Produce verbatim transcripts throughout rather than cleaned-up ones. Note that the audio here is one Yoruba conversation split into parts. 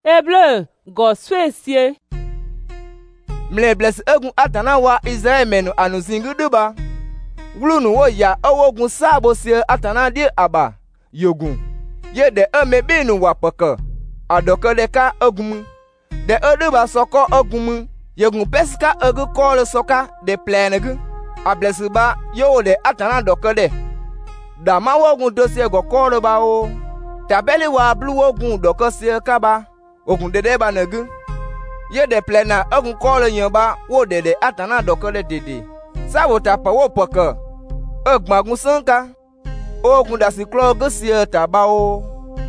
Eble go swesie. Mle bless egun atana wa Israel menu anu zingu duba. Wulu wo ya owogun sabo sie atana di aba yogun. Ye de eme binu wa peke. Adoko de ka ogun. De oduba soko ogun. Yogun peska ogu kole soka de plenegu. A bless ba yo de atana doko de. Da ma wogun dosie go kole ba o. Tabeli wa blu wogun doko sie kaba. Ogun dede ba negu. Ye de plena ogun kole nyoba wo dede atana doko de dede. Sa wo tapa wo peke. Ogmagun sanka. Ogun da si klo gosie taba o.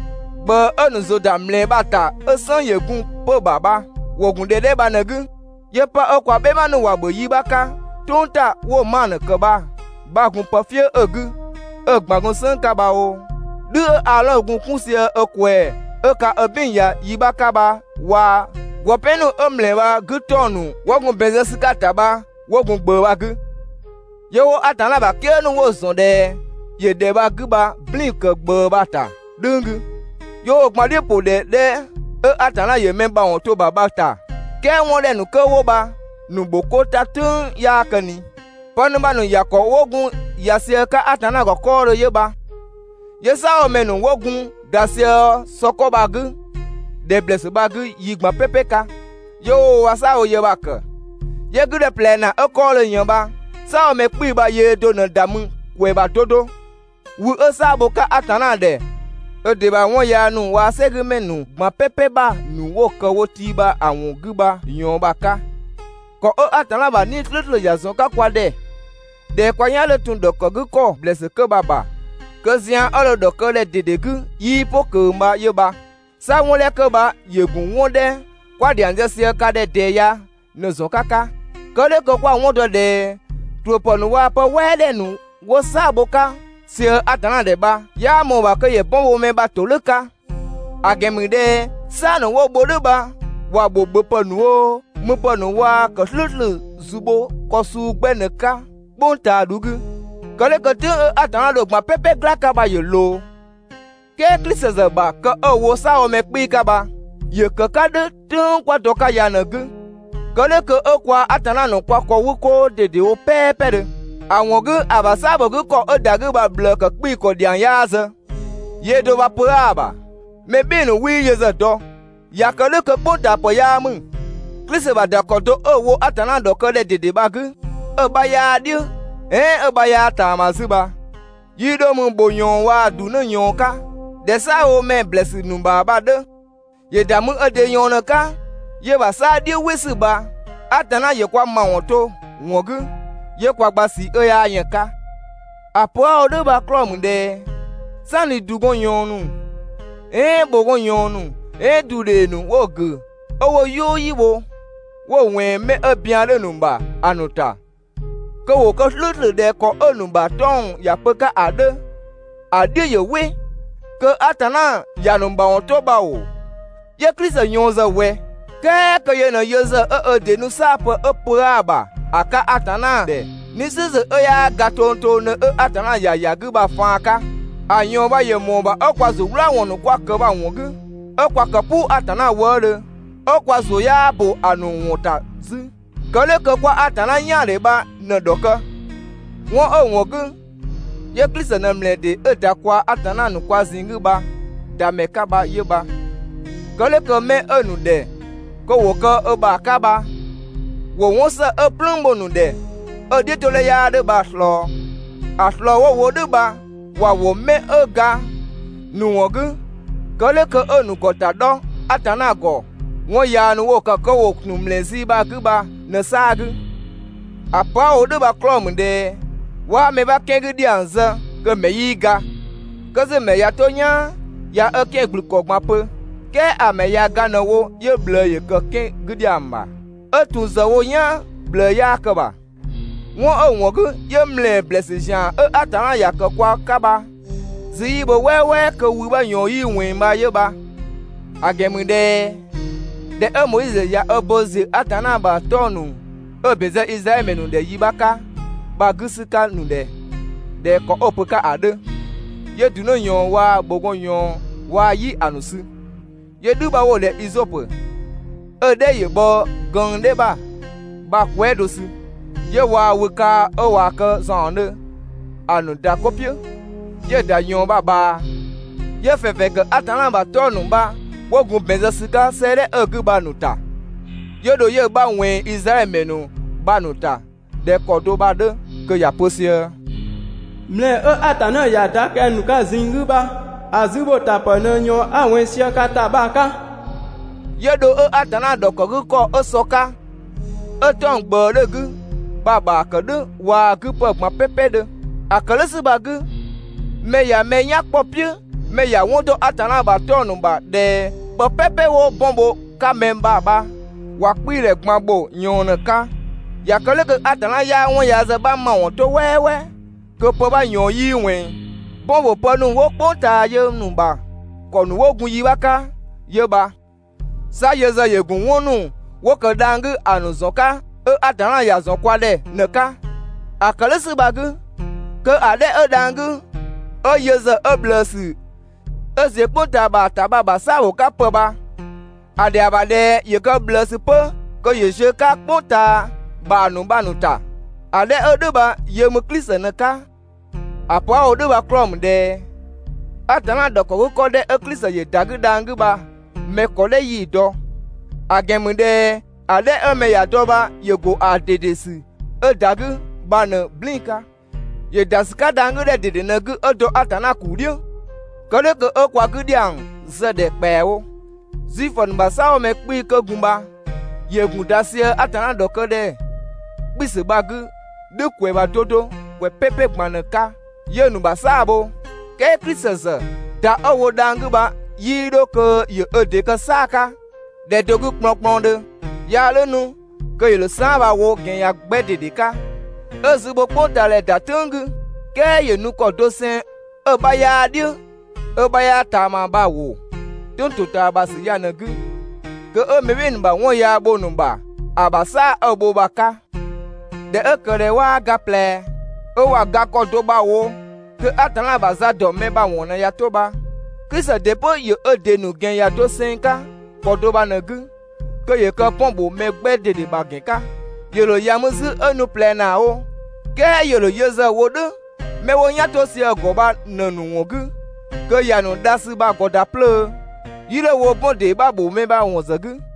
Ba anu zo da mle bata esan yegun po baba. Wogun dede ba negu. Ye pa okwa be manu wa bo yibaka. Tonta wo man ke ba. Ba gun pafie ogu. Ogmagun sanka ba o. Du ala ogun kunsie okwe. Eka obinya yibaka ba wa. Wapenu omle wa gutonu. Wogun bezesika taba. Wogun gbe wa gu. Yo atana ba kenu wo zonde. Ye de ba guba blink gbe bata. Dungu. Yo gbade po de de. E atana ye memba on to babata. Ke won le nu ke wo ba. Nu boko ta tun ya kani. Ponu ba nu yakọ wogun yasie ka atana go koro ye ba. Ye sa o menu wogun dasie soko ba gu. De bless ba gu yigba pepeka. Yo wasa o ye ba ke. Ye gu de plena e koro yan ba. Sa o me kpi ba ye do na damu we ba dodo. Wu e sa bo ka atana de. E de ba won ya nu wa segu menu gba pepe ba nu wo kan wo ti ba awon gu ba yan ba ka. Ko o atana ba ni tlutlu ya zon ka kwa de. De kwa yan le tun do ko gu ko bless ke baba. Ke zian o le do ko le dede gu yi po ke ma ye ba. Sa won le ke ba ye gun won de kwa de anje se ka de de ya no zon kaka. Ko le ko kwa won do de tuoponu wa pa wedenu wo saboka si atana de ba ya mo ba ke ye bon wo me ba toluka agemide sa no wo bodu ba wa gbogbo ponu o mu ponu wa ko slutlu zubo ko su gbeneka bonta dugu kole ko tu atana do gba pepe glaka ba ye lo ke klise ba ko owo sa o me pi ka ba ye ko ka de tun kwa to ka ya nagu kole ko okwa atana no kwa ko wuko dede o pepe de awon gu abasabo gu ko odagu ba blok pi ko dian yaza ye do ba paba me binu wi ye za do ya kole ko bonta po ya mu klise ba da ko do owo atana do ko le dede ba gu o ba ya di eh o ba ya ta ma su ba yi do mu boyon wa du no yon ka de sa o me bless nu ba ba de ye da mu ode yon na ka ye ba sa di wisi ba atana ye kwa ma won to won gu ye kwa gba si e ya yen ka apo o de ba krom de sani dugon yonu e bogon yonu e dure nu wo gu owo yo yiwo wo wen me abian le numba anuta ko wo ko lutlu de ko onumba ton ya pe ka ade ade ye we ko atana ya numba won to ba o ye krista yonza we ke ko ye na yeza e e de nu sapo e puraba aka atana de ni size e ya gatonto ne e atana ya ya gu ba fa aka ayon ba ye mo ba okwa zo wura won kwa ka ba won gu okwa ka pu atana wore okwa zo ya bo anu wota zi kole ko kwa atana nya le ba na doka won o won gu ye krista na mle de e da kwa atana nu kwa zingu ba da me ka ba ye ba kole ko me enu de ko wo ko e ba ka ba wo won se e plumbo nu de e de to le ya de ba slo aslo wo wo de ba wa wo me e ga nu wo gu kole ko enu ko ta do atana go won ya nu wo ka ko wo nu mlezi ba gu ba na sa gu apa o de ba klom de wa me ba ke gu di anza ke me yi ga ke ze me ya to nya ya e ke glu ko gba pe ke ame ya ga na wo ye ble ye ke ke gu di amba e tu za wo nya ble ya ka ba won o won gu ye mle blessing jan e atana ya ka kwa ka ba zi bo wewe ke wu ba yon yi win ba ye ba agemu de de e Moise ya obozi atana ba tonu e beze Israel menu de yibaka ba gusika nu de de ko opuka ade ye du no yon wa bogon yon wa yi anusu ye du ba wo le isope e de ye bo gan de ba ba kwe do su ye wa wika e wa ka zon ne anu da kopie ye da yon ba ba ye fefe ke atana ba to nu ba wogun benza sika sere e gu ba nu ta ye do ye ba wen Israel menu ba nu ta de kodo ba de ke ya posie mle e atana ya da ke nu ka zingu ba azubo ta pone nyo awen sia ka ta ba ka ye do e atana do ko gu ko e soka e ton gbo le gu baba ke de wa gu po ma pepe de akele si ba gu me ya me nya popie me ya won do atana ba to nu ba de po pepe wo bombo ka memba ba wa pi re gbon bo yon ka ya kele ke atana ya won ya ze ba ma won to wewe ke po ba yon yi wen bombo po nu wo ponta ye nu ba ko nu wo gun yi wa ka ye ba sa ye ze ye gun won nu wo ke dangu anu zoka e atana ya zon kwa de ne ka akele si ba gu ke ade e dangu o ye ze e blesi e ze ponta ba ta ba ba sa wo ka po ba ade abade ye ka blesi po ko ye je ka ponta ba nu ba nu ta ade e de ba ye mu klise ne ka apo o de ba krom de atana do ko ko de e klise ye dagu dangu ba me ko le yi do agemu de ade e me ya do ba ye go adedesi e dagu ba ne blinka ye daska dangu de de ne gu e do atana kudio ko le ko e kwa gu diang ze de pewo zifon ba sawo me kpi ke gumba ye gun dasie atana do ko de bisi ba gu de kwe ba dodo we pepe gbane ka ye nu ba sabo ke krisese da owo dangu ba yi do ko ye ede ka saka de dogu kpon de ya le nu ke ye le sa ba wo gen ya gbede de ka ezigbo ponta le datungu ke ye nu ko do sen e ba ya di e ba ya ta ma ba wo tonto ta ba si ya na gu ke e me win ba won ya bo nu ba abasa obo ba ka de e kere wa ga ple o wa ga ko do ba wo ke atana ba za do me ba won na ya to ba kisa depo ye e de nu gen ya do sen ka ko do ba na gu ke ye ka pombo me gbe de de ba gen ka ye lo ya mu zu enu ple na o ke ye lo ye za wo de me wo nya to si go ba na nu won gu ke ya nu da si ba go da ple yire wo bon de ba bo me ba won za gu